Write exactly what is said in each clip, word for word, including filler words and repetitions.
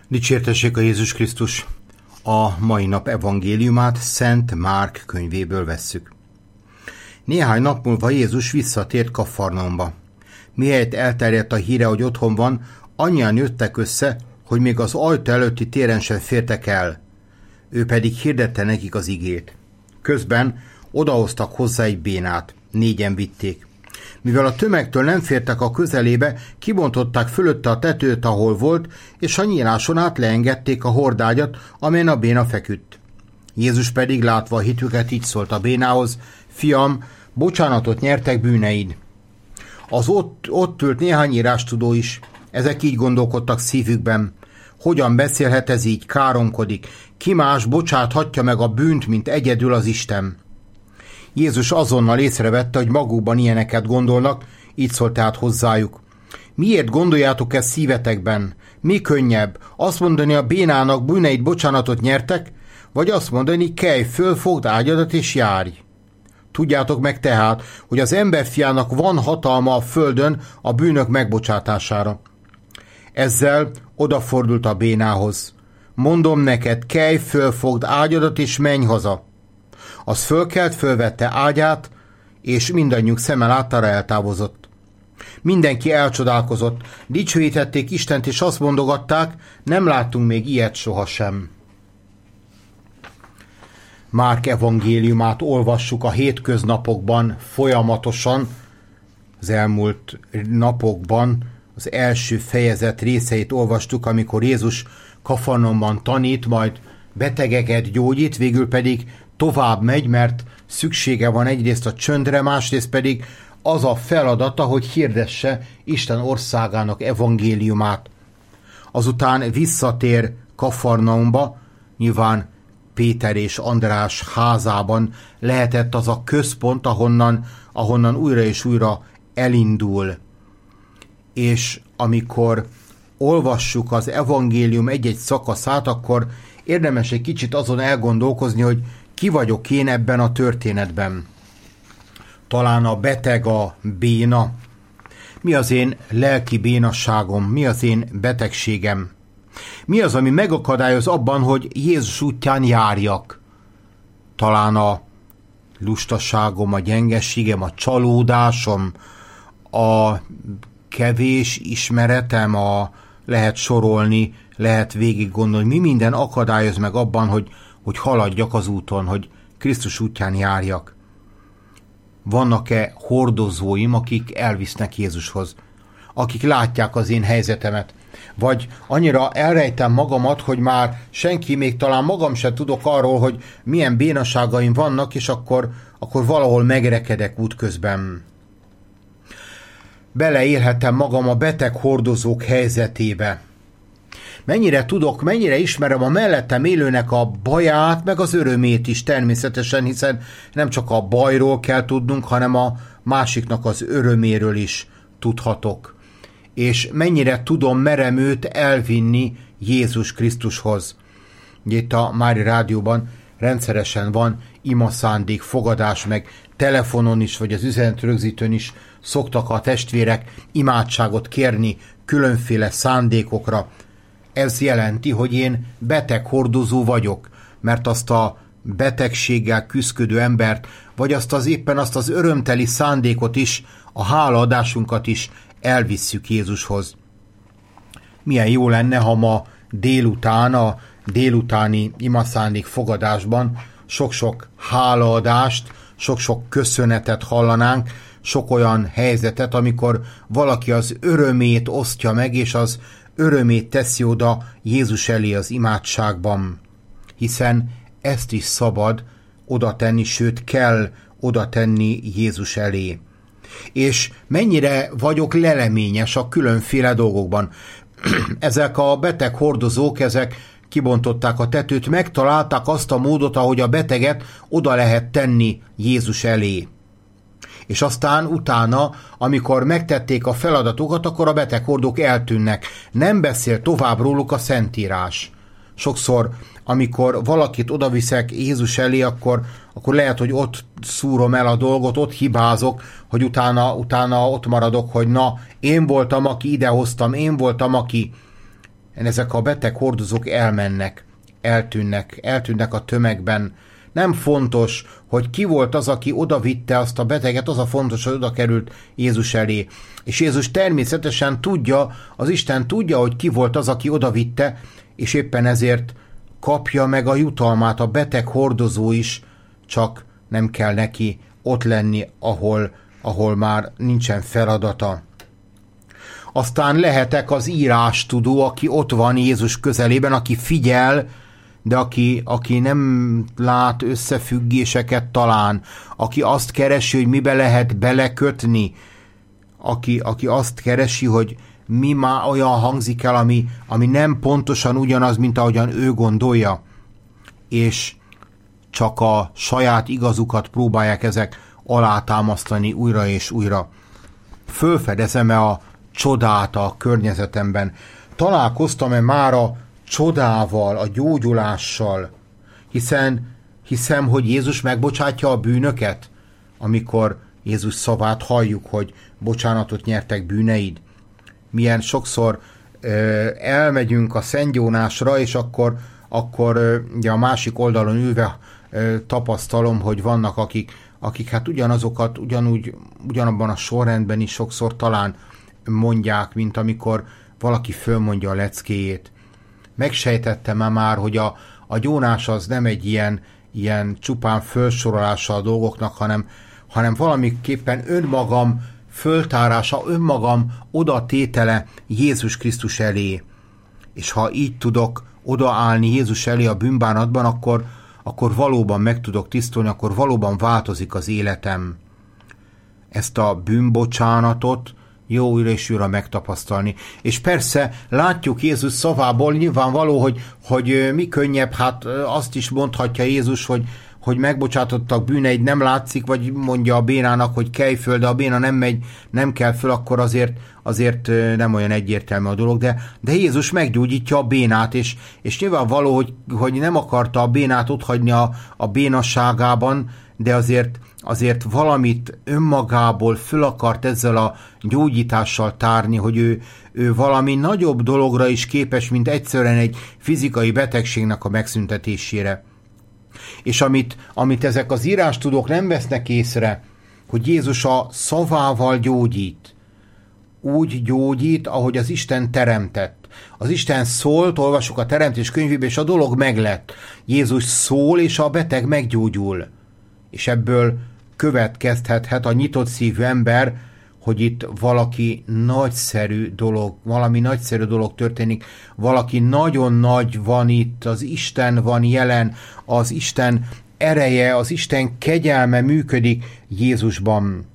Dicsértessék a Jézus Krisztus! A mai nap evangéliumát Szent Márk könyvéből vesszük. Néhány nap múlva Jézus visszatért Kafarnaumba. Mihelyett elterjedt a híre, hogy otthon van, annyian jöttek össze, hogy még az ajtó előtti téren sem fértek el. Ő pedig hirdette nekik az igét. Közben odahoztak hozzá egy bénát. Négyen vitték. Mivel a tömegtől nem fértek a közelébe, kibontották fölötte a tetőt, ahol volt, és a nyíláson át leengedték a hordágyat, amelyen a béna feküdt. Jézus pedig látva a hitüket így szólt a bénához: Fiam, bocsánatot nyertek bűneid. Az ott, ott ült néhány írástudó is. Ezek így gondolkodtak szívükben: hogyan beszélhet ez így, káromkodik? Ki más bocsáthatja meg a bűnt, mint egyedül az Isten? Jézus azonnal észrevette, hogy magukban ilyeneket gondolnak, így szólt tehát hozzájuk: miért gondoljátok ezt szívetekben? Mi könnyebb, azt mondani a bénának, bűneid bocsánatot nyertek, vagy azt mondani, kelj föl, fogd ágyadat és járj? Tudjátok meg tehát, hogy az emberfiának van hatalma a földön a bűnök megbocsátására. Ezzel odafordult a bénához: mondom neked, kelj föl, fogd ágyadat és menj haza. Az fölkelt, fölvette ágyát, és mindannyiuk szeme láttára eltávozott. Mindenki elcsodálkozott, dicsőítették Istent, és azt mondogatták, nem láttunk még ilyet sohasem. Márk evangéliumát olvassuk a hétköznapokban folyamatosan, az elmúlt napokban az első fejezet részeit olvastuk, amikor Jézus Kafarnaumban tanít, majd betegeket gyógyít, végül pedig tovább megy, mert szüksége van egyrészt a csöndre, másrészt pedig az a feladata, hogy hirdesse Isten országának evangéliumát. Azután visszatér Kafarnaumba, nyilván Péter és András házában lehetett az a központ, ahonnan, ahonnan újra és újra elindul. És amikor olvassuk az evangélium egy-egy szakaszát, akkor érdemes egy kicsit azon elgondolkozni, hogy ki vagyok én ebben a történetben. Talán a beteg, a béna. Mi az én lelki bénasságom? Mi az én betegségem? Mi az, ami megakadályoz abban, hogy Jézus útján járjak? Talán a lustaságom, a gyengeségem, a csalódásom, a kevés ismeretem, a lehet sorolni, lehet végig gondolni, mi minden akadályoz meg abban, hogy, hogy haladjak az úton, hogy Krisztus útján járjak. Vannak-e hordozóim, akik elvisznek Jézushoz, akik látják az én helyzetemet, vagy annyira elrejtem magamat, hogy már senki, még talán magam sem tudok arról, hogy milyen bénaságaim vannak, és akkor, akkor valahol megrekedek útközben. Beleélhetem magam a beteg hordozók helyzetébe. Mennyire tudok, mennyire ismerem a mellettem élőnek a baját, meg az örömét is természetesen, hiszen nem csak a bajról kell tudnunk, hanem a másiknak az öröméről is tudhatok. És mennyire tudom, merem őt elvinni Jézus Krisztushoz. Itt a Mári Rádióban rendszeresen van imaszándék, fogadás, meg telefonon is, vagy az üzenetrögzítőn is szoktak a testvérek imádságot kérni különféle szándékokra. Ez jelenti, hogy én beteg hordozó vagyok, mert azt a betegséggel küszködő embert, vagy azt az éppen azt az örömteli szándékot is, a hálaadásunkat is elvisszük Jézushoz. Milyen jó lenne, ha ma délután, a délutáni imaszándék fogadásban sok-sok hálaadást, sok-sok köszönetet hallanánk, sok olyan helyzetet, amikor valaki az örömét osztja meg, és az örömét teszi oda Jézus elé az imádságban. Hiszen ezt is szabad oda tenni, sőt kell oda tenni Jézus elé. És mennyire vagyok leleményes a különféle dolgokban. Ezek a beteg hordozók, ezek kibontották a tetőt, megtalálták azt a módot, ahogy a beteget oda lehet tenni Jézus elé. És aztán utána, amikor megtették a feladatokat, akkor a beteghordók eltűnnek. Nem beszél tovább róluk a Szentírás. Sokszor, amikor valakit odaviszek Jézus elé, akkor, akkor lehet, hogy ott szúrom el a dolgot, ott hibázok, hogy utána, utána ott maradok, hogy na, én voltam, aki idehoztam, én voltam, aki ezek a beteg hordozók elmennek, eltűnnek, eltűnnek a tömegben. Nem fontos, hogy ki volt az, aki odavitte azt a beteget, az a fontos, hogy oda került Jézus elé. És Jézus természetesen tudja, az Isten tudja, hogy ki volt az, aki odavitte, és éppen ezért kapja meg a jutalmát a beteg hordozó is, csak nem kell neki ott lenni, ahol, ahol már nincsen feladata. Aztán lehetek az írástudó, aki ott van Jézus közelében, aki figyel, de aki, aki nem lát összefüggéseket talán, aki azt keresi, hogy mibe lehet belekötni, aki, aki azt keresi, hogy mi már olyan hangzik el, ami, ami nem pontosan ugyanaz, mint ahogyan ő gondolja, és csak a saját igazukat próbálják ezek alátámasztani újra és újra. Fölfedezem-e a csodát a környezetemben? Találkoztam-e már a csodával, a gyógyulással? Hiszen hiszem, hogy Jézus megbocsátja a bűnöket, amikor Jézus szavát halljuk, hogy bocsánatot nyertek bűneid. Milyen sokszor ö, elmegyünk a szentgyónásra, és akkor, akkor ö, ugye a másik oldalon ülve ö, tapasztalom, hogy vannak, akik, akik hát ugyanazokat, ugyanúgy, ugyanabban a sorrendben is sokszor talán mondják, mint amikor valaki fölmondja a leckéjét. Megsejtettem már, hogy a, a gyónás az nem egy ilyen, ilyen csupán felsorolása a dolgoknak, hanem, hanem valamiképpen önmagam föltárása, önmagam odatétele Jézus Krisztus elé. És ha így tudok odaállni Jézus elé a bűnbánatban, akkor, akkor valóban meg tudok tisztulni, akkor valóban változik az életem. Ezt a bűnbocsánatot jó újra és újra megtapasztalni. És persze látjuk Jézus szavából nyilvánvaló, hogy, hogy mi könnyebb, hát azt is mondhatja Jézus, hogy, hogy megbocsátottak bűneid, nem látszik, vagy mondja a bénának, hogy kelj föl, de a béna nem megy, nem kell föl, akkor azért, azért nem olyan egyértelmű a dolog, de, de Jézus meggyógyítja a bénát, és, és nyilvánvaló, hogy, hogy nem akarta a bénát otthagyni a, a bénasságában, de azért, azért valamit önmagából föl akart ezzel a gyógyítással tárni, hogy ő, ő valami nagyobb dologra is képes, mint egyszerűen egy fizikai betegségnek a megszüntetésére. És amit, amit ezek az írástudók nem vesznek észre, hogy Jézus a szavával gyógyít. Úgy gyógyít, ahogy az Isten teremtett. Az Isten szólt, olvasjuk a teremtés könyvében, és a dolog meglett. Jézus szól, és a beteg meggyógyul. És ebből következhethet a nyitott szívű ember, hogy itt valaki nagyszerű dolog, valami nagyszerű dolog történik, valaki nagyon nagy van itt, az Isten van jelen, az Isten ereje, az Isten kegyelme működik Jézusban.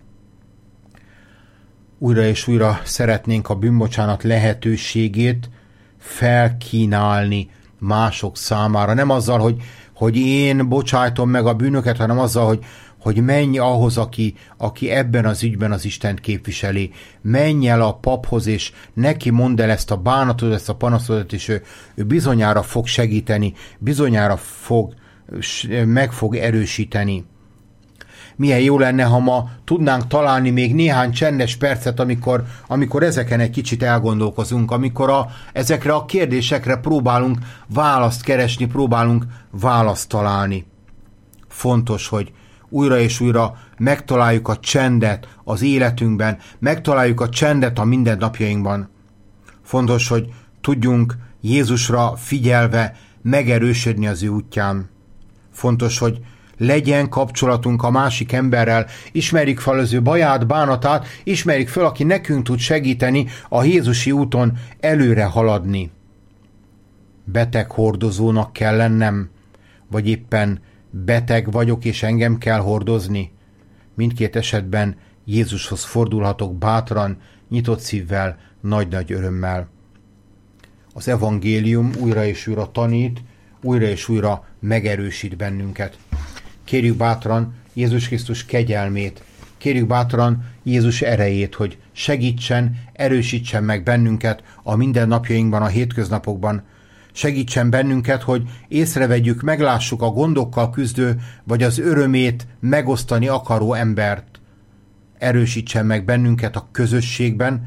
Újra és újra szeretnénk a bűnbocsánat lehetőségét felkínálni mások számára. Nem azzal, hogy, hogy én bocsájtom meg a bűnöket, hanem azzal, hogy hogy menj ahhoz, aki, aki ebben az ügyben az Istent képviseli. Menj el a paphoz, és neki mondd el ezt a bánatot, ezt a panaszodat, és ő, ő bizonyára fog segíteni, bizonyára fog, meg fog erősíteni. Milyen jó lenne, ha ma tudnánk találni még néhány csendes percet, amikor, amikor ezeken egy kicsit elgondolkozunk, amikor a, ezekre a kérdésekre próbálunk választ keresni, próbálunk választ találni. Fontos, hogy újra és újra megtaláljuk a csendet az életünkben, megtaláljuk a csendet a mindennapjainkban. Fontos, hogy tudjunk Jézusra figyelve megerősödni az ő útján. Fontos, hogy legyen kapcsolatunk a másik emberrel, ismerjük fel az ő baját, bánatát, ismerjük fel, aki nekünk tud segíteni a Jézusi úton előre haladni. Beteg hordozónak kell lennem, vagy éppen beteg vagyok, és engem kell hordozni? Mindkét esetben Jézushoz fordulhatok bátran, nyitott szívvel, nagy-nagy örömmel. Az evangélium újra és újra tanít, újra és újra megerősít bennünket. Kérjük bátran Jézus Krisztus kegyelmét, kérjük bátran Jézus erejét, hogy segítsen, erősítsen meg bennünket a mindennapjainkban, a hétköznapokban. Segítsen bennünket, hogy észrevegyük, meglássuk a gondokkal küzdő, vagy az örömét megosztani akaró embert. Erősítsen meg bennünket a közösségben,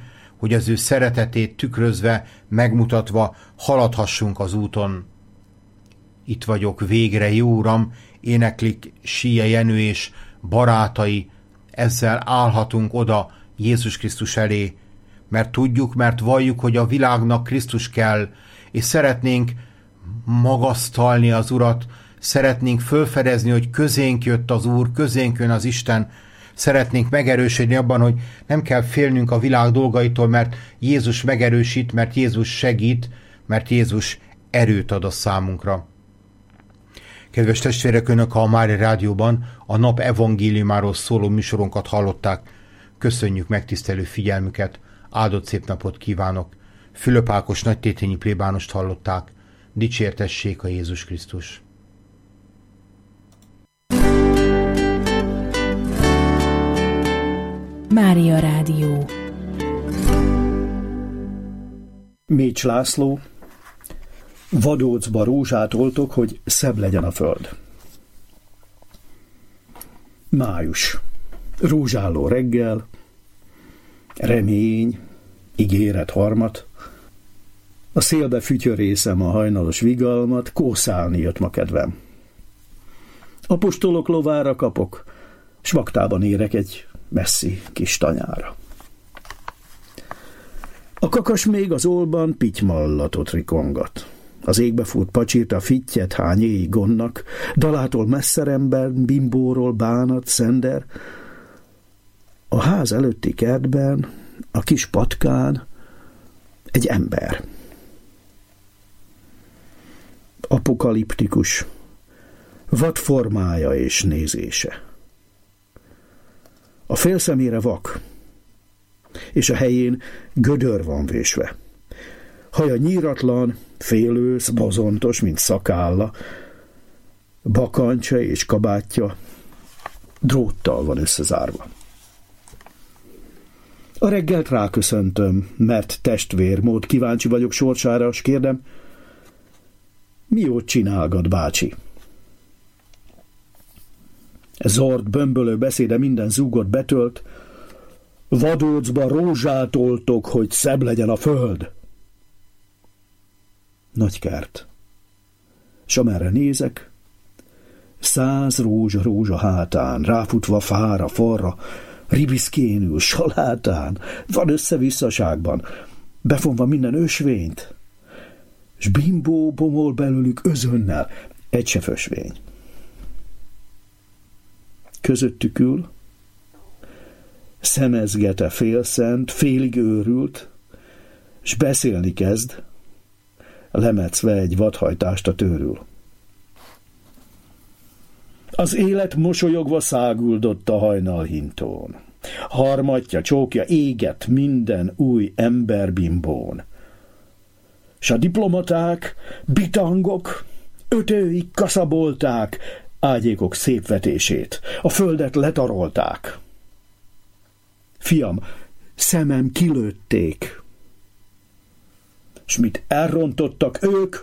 hogy az ő szeretetét tükrözve, megmutatva haladhassunk az úton. Itt vagyok végre, jó Uram, éneklik Síje Jenő és barátai, ezzel állhatunk oda Jézus Krisztus elé, mert tudjuk, mert valljuk, hogy a világnak Krisztus kell, és szeretnénk magasztalni az Urat, szeretnénk fölfedezni, hogy közénk jött az Úr, közénk jön az Isten, szeretnénk megerősödni abban, hogy nem kell félnünk a világ dolgaitól, mert Jézus megerősít, mert Jézus segít, mert Jézus erőt ad a számunkra. Kedves testvérek, Önök a Mária Rádióban a nap evangéliumáról szóló műsorunkat hallották. Köszönjük megtisztelő figyelmüket, áldott szép napot kívánok. Fülöp Ákos nagytétényi plébánost hallották. Dicsértessék a Jézus Krisztus! Mária Rádió. Mécs László. Vadócba rózsát oltok, hogy szebb legyen a föld. Május. Rózsálló reggel, remény, ígéret harmat, a szélbe fütyörészem a hajnalos vigalmat, kószálni jött ma kedvem. Apostolok lovára kapok, s vaktában érek egy messzi kis tanyára. A kakas még az ólban pitymallatot rikongat. Az égbe fut pacsirta fittyet hányéi gonnak, dalától messzeremben, bimbóról bánat, szender. A ház előtti kertben, a kis patkán egy ember. Apokaliptikus, vad formája és nézése. A fél szemére vak, és a helyén gödör van vésve. Haja nyíratlan, félősz, bozontos, mint szakálla, bakancsa és kabátja dróttal van összezárva. A reggelt ráköszöntöm, mert testvérmód kíváncsi vagyok sorsára, s kérdem, mi ott csinálgat, bácsi? Zord, bömbölő beszéde minden zúgot betölt, Vadócba rózsát oltok, hogy szebb legyen a föld. Nagy kert. S amerre nézek, száz rózsa rózsa hátán, ráfutva fára, falra, ribiszkénül, salátán, van össze-visszaságban, befonva minden ösvényt, s bimbó bomol belőlük özönnel, egy se fösvény. Közöttük ül, szemezgete félszent, félig őrült, s beszélni kezd, lemecve egy vadhajtást a tőrül. Az élet mosolyogva száguldott a hajnalhintón. Harmatja, csókja égett minden új emberbimbón. S a diplomaták, bitangok, ötőik kaszabolták, ágyékok szép vetését, a földet letarolták. Fiam, szemem kilőtték, s mit elrontottak ők,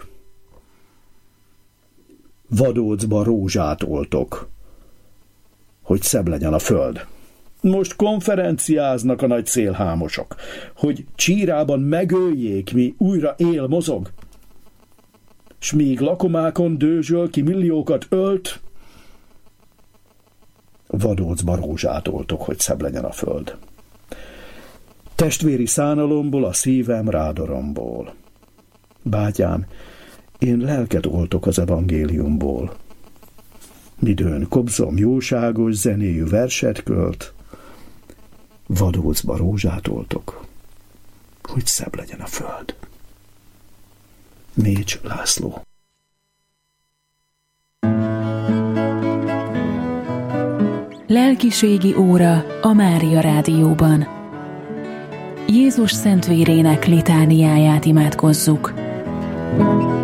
Vadócba rózsát oltok, hogy szebb legyen a föld. Most konferenciáznak a nagy szélhámosok, hogy Csírában megöljék, mi újra él mozog, s míg lakomákon dőzsöl, ki milliókat ölt, Vadócba rózsát oltok, hogy szebb legyen a föld. Testvéri szánalomból a szívem rádoromból. Bátyám, én lelket oltok az evangéliumból. Midőn kobzom jóságos zenéjű verset költ, Vadócba rózsát oltok, hogy szebb legyen a föld. Mécs László. Lelkiségi óra a Mária Rádióban. Jézus szent vérének litániáját imádkozzuk.